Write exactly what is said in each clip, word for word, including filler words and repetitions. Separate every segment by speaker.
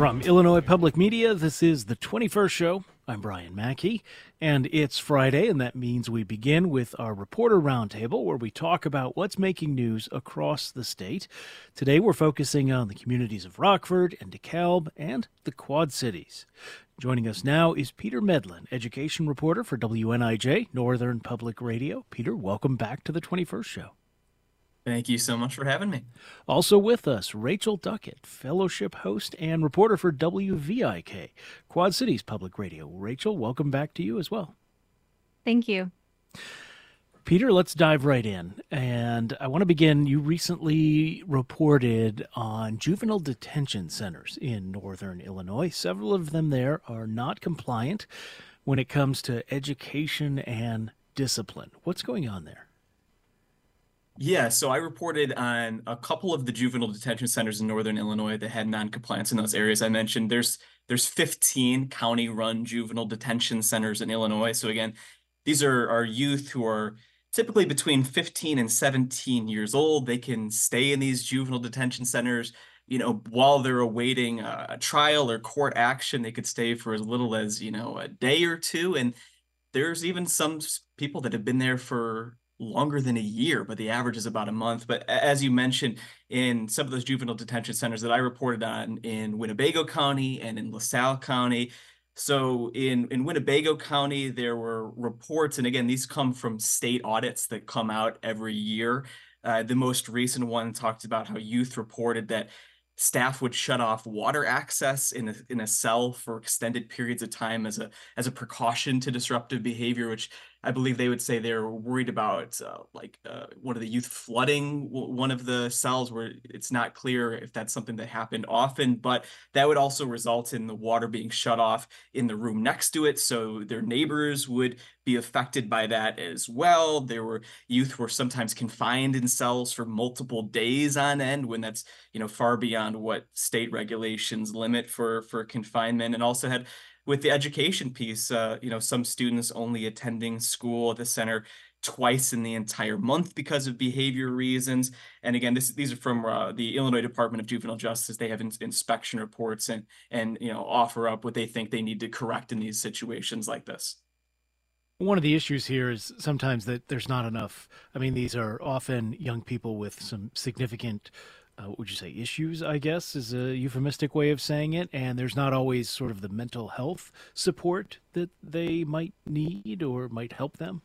Speaker 1: From Illinois Public Media, this is the twenty-first Show. I'm Brian Mackey, and it's Friday, and that means we begin with our Reporter Roundtable, where we talk about what's making news across the state. Today, we're focusing on the communities of Rockford and DeKalb and the Quad Cities. Joining us now is Peter Medlin, education reporter for W N I J, Northern Public Radio. Peter, welcome back to the twenty-first Show.
Speaker 2: Thank you so much for having me.
Speaker 1: Also with us, Rachel Duckett, fellowship host and reporter for W V I K, Quad Cities Public Radio. Rachel, welcome back to you as well.
Speaker 3: Thank you.
Speaker 1: Peter, let's dive right in. And I want to begin, you recently reported on juvenile detention centers in northern Illinois. Several of them there are not compliant when it comes to education and discipline. What's going on there?
Speaker 2: Yeah, so I reported on a couple of the juvenile detention centers in northern Illinois that had non-compliance in those areas I mentioned. There's there's fifteen county-run juvenile detention centers in Illinois. So again, these are, are youth who are typically between fifteen and seventeen years old. They can stay in these juvenile detention centers, you know, while they're awaiting a, a trial or court action. They could stay for as little as, you know, a day or two. And there's even some people that have been there for longer than a year, but the average is about a month. But as you mentioned, in some of those juvenile detention centers that I reported on in Winnebago County and in LaSalle County. So in, in Winnebago County, there were reports, and again, these come from state audits that come out every year. Uh, the most recent one talked about how youth reported that staff would shut off water access in a, in a cell for extended periods of time as a as a precaution to disruptive behavior, which I believe they would say they're worried about, uh, like uh, one of the youth flooding one of the cells, where it's not clear if that's something that happened often, but that would also result in the water being shut off in the room next to it. So their neighbors would be affected by that as well. There were youth were sometimes confined in cells for multiple days on end, when that's, you know, far beyond what state regulations limit for, for confinement, and also had with the education piece, uh, you know, some students only attending school at the center twice in the entire month because of behavior reasons. And again, this, these are from uh, the Illinois Department of Juvenile Justice. They have in, inspection reports and, and, you know, offer up what they think they need to correct in these situations like this.
Speaker 1: One of the issues here is sometimes that there's not enough. I mean, these are often young people with some significant Uh, what would you say, issues, I guess, is a euphemistic way of saying it. And there's not always sort of the mental health support that they might need or might help them.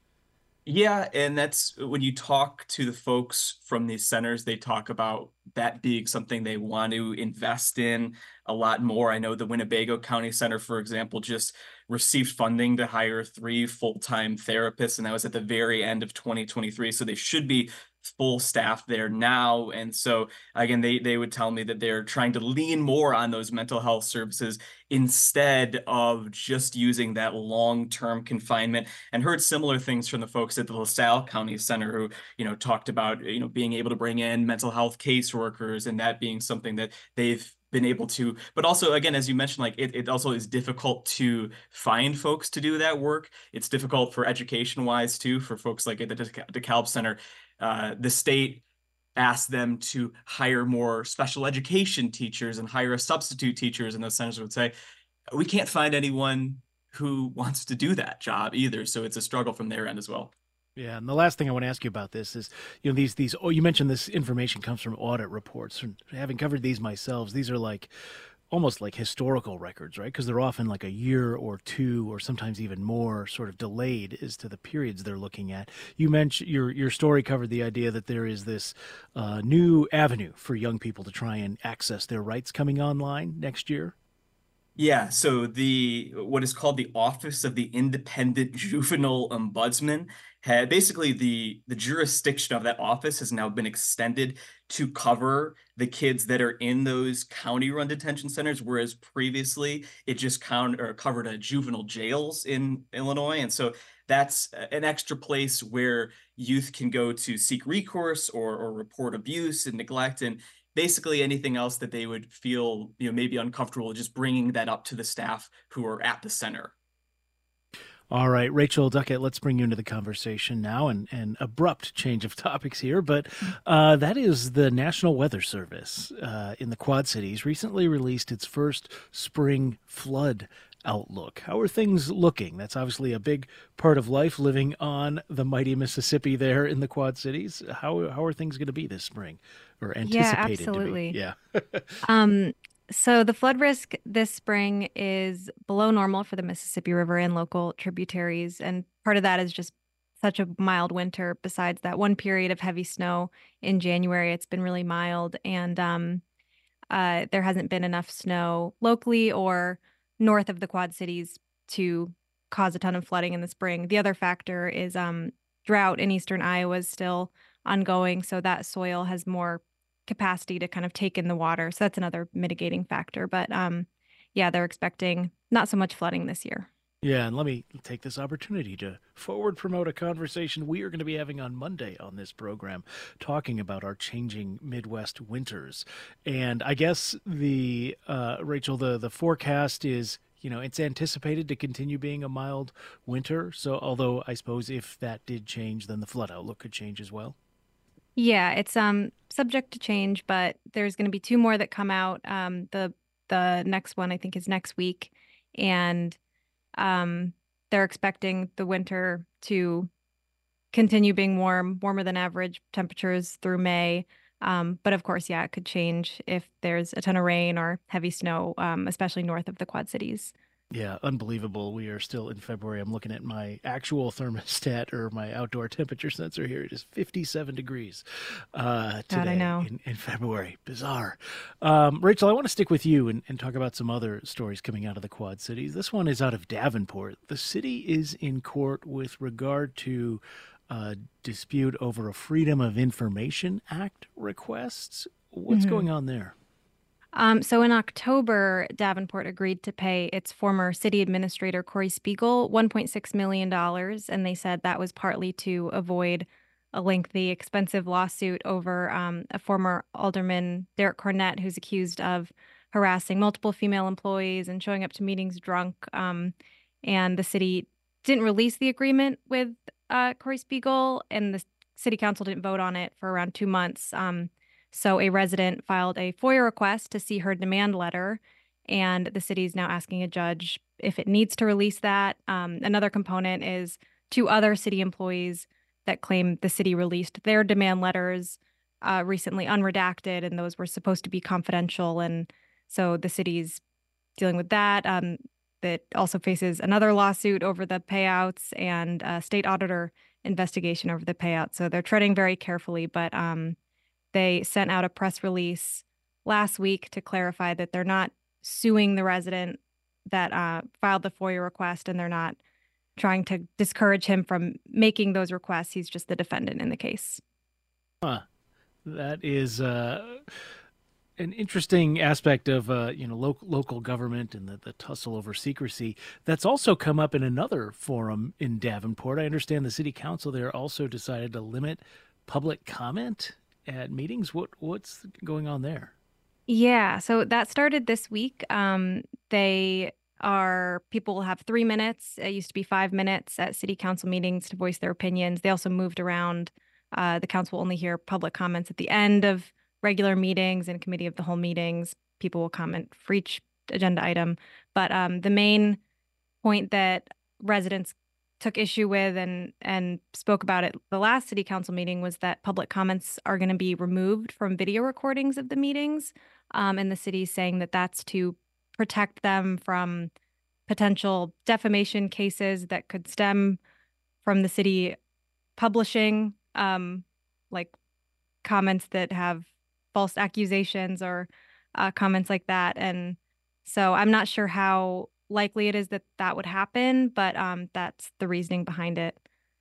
Speaker 2: Yeah, and that's when you talk to the folks from these centers, they talk about that being something they want to invest in a lot more. I know the Winnebago County Center, for example, just received funding to hire three full-time therapists, and that was at the very end of twenty twenty-three. So they should be full staff there now. And so again, they they would tell me that they're trying to lean more on those mental health services instead of just using that long-term confinement. And heard similar things from the folks at the LaSalle County Center who, you know, talked about, you know, being able to bring in mental health caseworkers, and that being something that they've been able to, but also, again, as you mentioned, like it, it also is difficult to find folks to do that work. It's difficult for education wise too, for folks like at the DeKalb Center. Uh, the state asked them to hire more special education teachers and hire substitute teachers, and those centers would say, we can't find anyone who wants to do that job either. So it's a struggle from their end as well.
Speaker 1: Yeah, and the last thing I want to ask you about this is, you know, these these oh, you mentioned this information comes from audit reports. And having covered these myself, these are like almost like historical records, right? Because they're often like a year or two, or sometimes even more, sort of delayed as to the periods they're looking at. You mentioned your your story covered the idea that there is this uh, new avenue for young people to try and access their rights coming online next year.
Speaker 2: Yeah, so the what is called the Office of the Independent Juvenile Ombudsman had basically the the jurisdiction of that office has now been extended to cover the kids that are in those county-run detention centers, whereas previously it just count or covered uh, juvenile jails in Illinois. And so that's an extra place where youth can go to seek recourse or or report abuse and neglect, and basically anything else that they would feel, you know, maybe uncomfortable just bringing that up to the staff who are at the center.
Speaker 1: All right, Rachel Duckett, let's bring you into the conversation now, and an abrupt change of topics here, but uh, that is the National Weather Service uh, in the Quad Cities recently released its first spring flood outlook. How are things looking? That's obviously a big part of life living on the mighty Mississippi there in the Quad Cities. How, how are things going to be this spring, or
Speaker 3: Yeah,
Speaker 1: anticipated to be?
Speaker 3: absolutely.
Speaker 1: Yeah.
Speaker 3: Um, so the flood risk this spring is below normal for the Mississippi River and local tributaries, and part of that is just such a mild winter. Besides that one period of heavy snow in January, it's been really mild, and um, uh, there hasn't been enough snow locally or north of the Quad Cities to cause a ton of flooding in the spring. The other factor is um, drought in eastern Iowa is still ongoing, so that soil has more capacity to kind of take in the water. So that's another mitigating factor. But um, yeah, they're expecting not so much flooding this year.
Speaker 1: Yeah, and let me take this opportunity to forward promote a conversation we are going to be having on Monday on this program, talking about our changing Midwest winters. And I guess the uh, Rachel, the the forecast is, you know, it's anticipated to continue being a mild winter. So, although I suppose if that did change, then the flood outlook could change as well.
Speaker 3: Yeah, it's um subject to change, but there's going to be two more that come out. Um, the the next one I think is next week, and um, they're expecting the winter to continue being warm, warmer than average temperatures through May. Um, but of course, yeah, it could change if there's a ton of rain or heavy snow, um, especially north of the Quad Cities.
Speaker 1: Yeah, unbelievable. We are still in February. I'm looking at my actual thermostat or my outdoor temperature sensor here. It is fifty-seven degrees uh,
Speaker 3: God, I
Speaker 1: today
Speaker 3: know.
Speaker 1: in, in February. Bizarre. Um, Rachel, I want to stick with you and, and talk about some other stories coming out of the Quad Cities. This one is out of Davenport. The city is in court with regard to a dispute over a Freedom of Information Act requests. What's
Speaker 3: Mhm.
Speaker 1: going on there?
Speaker 3: Um, so in October, Davenport agreed to pay its former city administrator, Corey Spiegel, one point six million dollars. And they said that was partly to avoid a lengthy, expensive lawsuit over um, a former alderman, Derek Cornett, who's accused of harassing multiple female employees and showing up to meetings drunk. Um, and the city didn't release the agreement with uh, Corey Spiegel, and the city council didn't vote on it for around two months. Um, so a resident filed a FOIA request to see her demand letter, and the city is now asking a judge if it needs to release that. Um, another component is two other city employees that claim the city released their demand letters uh, recently unredacted, and those were supposed to be confidential. And so the city's dealing with that. Um, that also faces another lawsuit over the payouts and a state auditor investigation over the payouts. So they're treading very carefully, but um, they sent out a press release last week to clarify that they're not suing the resident that uh, filed the FOIA request, and they're not trying to discourage him from making those requests. He's just the defendant in the case.
Speaker 1: Huh. That is uh, an interesting aspect of uh, you know local local government and the, the tussle over secrecy. That's also come up in another forum in Davenport. I understand the city council there also decided to limit public comment at meetings. What what's going on there?
Speaker 3: Yeah, so that started this week. Um, they are people will have three minutes. It used to be five minutes at city council meetings to voice their opinions. They also moved around. Uh, the council will only hear public comments at the end of regular meetings and committee of the whole meetings. People will comment for each agenda item. But um, the main point that residents took issue with and and spoke about at the last city council meeting was that public comments are going to be removed from video recordings of the meetings, um, and the city's saying that that's to protect them from potential defamation cases that could stem from the city publishing um, like comments that have false accusations or uh, comments like that. And so I'm not sure how likely it is that that would happen, but um, that's the reasoning behind it.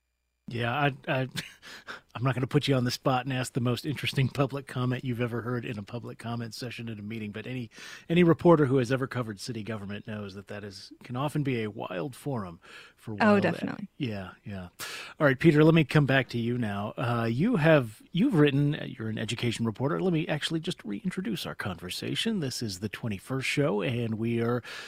Speaker 1: Yeah, I, I, I'm not going to put you on the spot and ask the most interesting public comment you've ever heard in a public comment session at a meeting, but any any reporter who has ever covered city government knows that that is can often be a wild forum for
Speaker 3: Oh,
Speaker 1: wild.
Speaker 3: definitely.
Speaker 1: Yeah, yeah. All right, Peter, let me come back to you now. Uh, you have you've written. You're an education reporter. Let me actually just reintroduce our conversation. This is the twenty-first show, and we are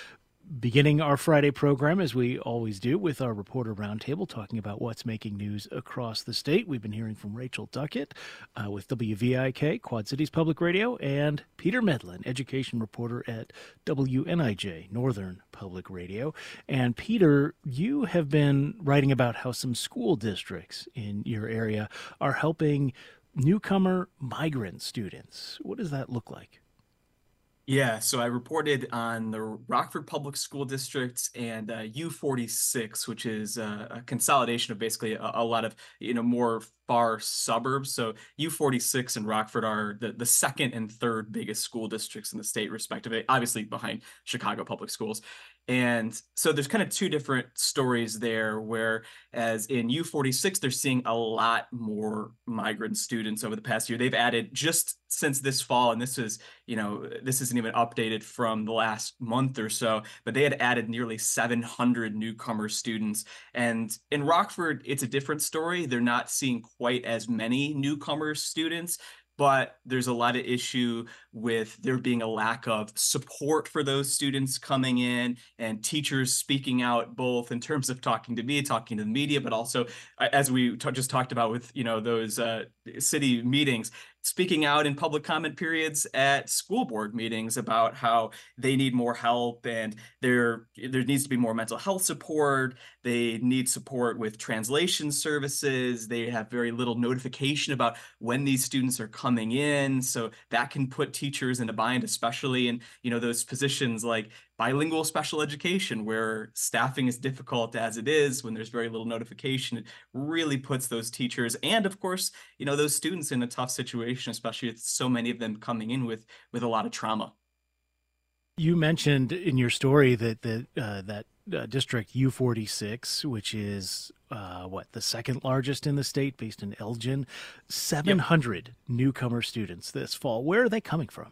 Speaker 1: beginning our Friday program, as we always do, with our reporter roundtable, talking about what's making news across the state. We've been hearing from Rachel Duckett uh, with W V I K, Quad Cities Public Radio, and Peter Medlin, education reporter at W N I J, Northern Public Radio. And Peter, you have been writing about how some school districts in your area are helping newcomer migrant students. What does that look like?
Speaker 2: Yeah, so I reported on the Rockford Public School District and uh, U forty-six, which is uh, a consolidation of basically a, a lot of, you know, more far suburbs. So U forty-six and Rockford are the, the second and third biggest school districts in the state, respectively, obviously behind Chicago Public Schools. And so there's kind of two different stories there, whereas in U forty-six, they're seeing a lot more migrant students over the past year. They've added just since this fall, and this is, you know, this isn't even updated from the last month or so, but they had added nearly seven hundred newcomer students. And in Rockford, it's a different story. They're not seeing quite as many newcomer students, but there's a lot of issue with there being a lack of support for those students coming in and teachers speaking out, both in terms of talking to me, talking to the media, but also as we t- just talked about with, you know, those uh, city meetings, speaking out in public comment periods at school board meetings about how they need more help and there there needs to be more mental health support. They need support with translation services. They have very little notification about when these students are coming in, so that can put teachers in a bind, especially in, you know, those positions like bilingual special education, where staffing is difficult as it is. When there's very little notification, it really puts those teachers and, of course, you know, those students in a tough situation, especially with so many of them coming in with with a lot of trauma.
Speaker 1: You mentioned in your story that that uh, that uh, district U forty-six, which is uh, what, the second largest in the state, based in Elgin, seven hundred yep. newcomer students this fall. Where are they coming from?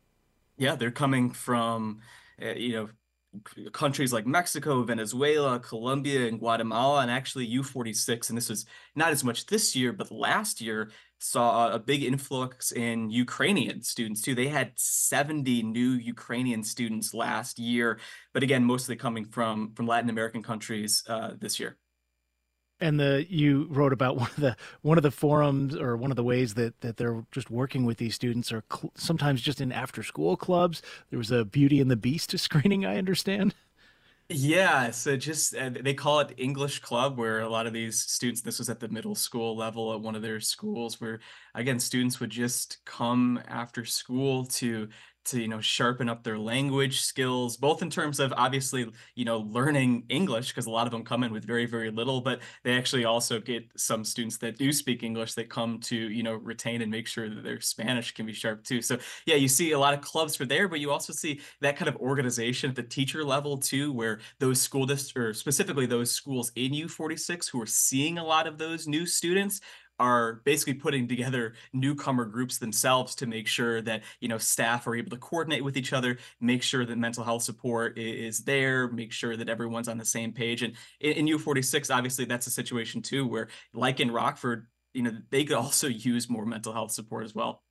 Speaker 2: Yeah, they're coming from, uh, you know, countries like Mexico, Venezuela, Colombia, and Guatemala. And actually U forty-six, and this was not as much this year, but last year saw a big influx in Ukrainian students too. They had seventy new Ukrainian students last year, but again, mostly coming from from Latin American countries uh, this year.
Speaker 1: And the you wrote about one of the one of the forums, or one of the ways that, that they're just working with these students are cl- sometimes just in after school clubs. There was a Beauty and the Beast screening, I understand.
Speaker 2: Yeah, so just uh, they call it English Club, where a lot of these students, this was at the middle school level at one of their schools, where again, students would just come after school to to, you know, sharpen up their language skills, both in terms of obviously, you know, learning English, because a lot of them come in with very, very little, but they actually also get some students that do speak English that come to, you know, retain and make sure that their Spanish can be sharp too. So yeah, you see a lot of clubs for there, but you also see that kind of organization at the teacher level too, where those school districts, or specifically those schools in U forty-six who are seeing a lot of those new students, are basically putting together newcomer groups themselves to make sure that, you know, staff are able to coordinate with each other, make sure that mental health support is there, make sure that everyone's on the same page. And in, in U forty-six, obviously that's a situation too, where like in Rockford, you know, they could also use more mental health support as well.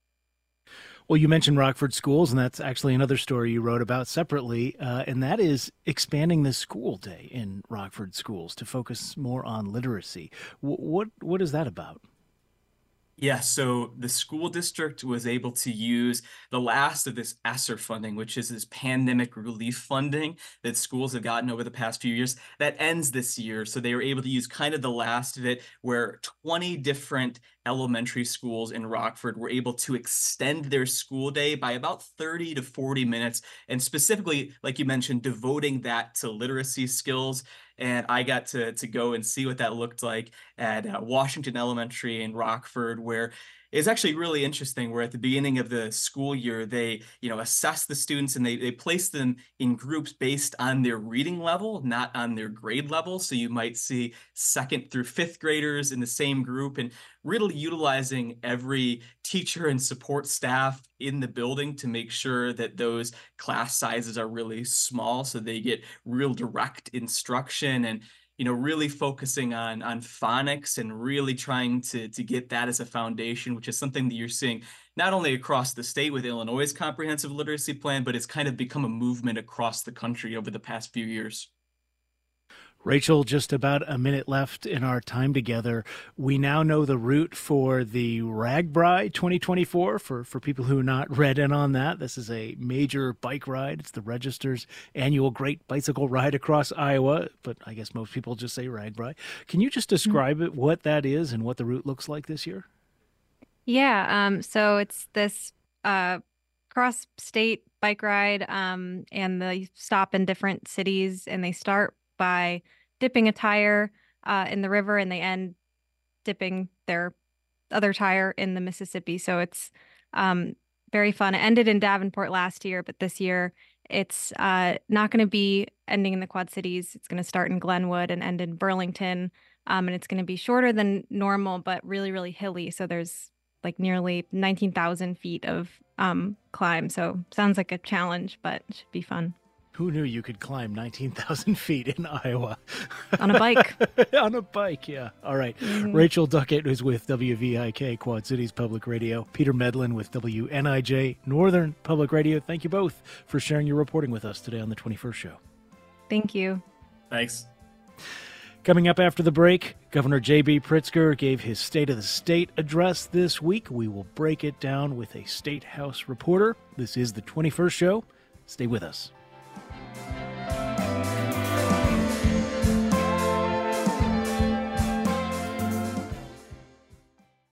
Speaker 1: Well, you mentioned Rockford schools, and that's actually another story you wrote about separately, uh, and that is expanding the school day in Rockford schools to focus more on literacy. W- what what is that about?
Speaker 2: Yeah, so the school district was able to use the last of this ESSER funding, which is this pandemic relief funding that schools have gotten over the past few years. That ends this year. So they were able to use kind of the last of it, where twenty different elementary schools in Rockford were able to extend their school day by about thirty to forty minutes. And specifically, like you mentioned, devoting that to literacy skills. And I got to, to go and see what that looked like at uh, Washington Elementary in Rockford, where it's actually really interesting, where at the beginning of the school year, they, you know, assess the students and they, they place them in groups based on their reading level, not on their grade level. So you might see second through fifth graders in the same group, and really utilizing every teacher and support staff in the building to make sure that those class sizes are really small so they get real direct instruction. And you know, really focusing on on phonics and really trying to to get that as a foundation, which is something that you're seeing not only across the state with Illinois' comprehensive literacy plan, but it's kind of become a movement across the country over the past few years.
Speaker 1: Rachel, just about a minute left in our time together. We now know the route for the RAGBRAI twenty twenty-four. For, for people who are not read in on that, this is a major bike ride. It's the Register's annual Great Bicycle Ride across Iowa, but I guess most people just say RAGBRAI. Can you just describe mm-hmm. it, what that is and what the route looks like this year?
Speaker 3: Yeah, um, so it's this uh, cross-state bike ride, um, and they stop in different cities, and they start by dipping a tire uh, in the river, and they end dipping their other tire in the Mississippi. So it's um, very fun. It ended in Davenport last year, but this year it's uh, not going to be ending in the Quad Cities. It's going to start in Glenwood and end in Burlington, um, and it's going to be shorter than normal, but really, really hilly. So there's like nearly nineteen thousand feet of um, climb. So sounds like a challenge, but it should be fun.
Speaker 1: Who knew you could climb nineteen thousand feet in Iowa?
Speaker 3: On a bike.
Speaker 1: On a bike, yeah. All right.
Speaker 3: Mm-hmm.
Speaker 1: Rachel Duckett is with W V I K Quad Cities Public Radio. Peter Medlin with W N I J Northern Public Radio. Thank you both for sharing your reporting with us today on the twenty-first Show.
Speaker 3: Thank you.
Speaker 2: Thanks.
Speaker 1: Coming up after the break, Governor J B. Pritzker gave his State of the State address this week. We will break it down with a State House reporter. This is the twenty-first Show. Stay with us.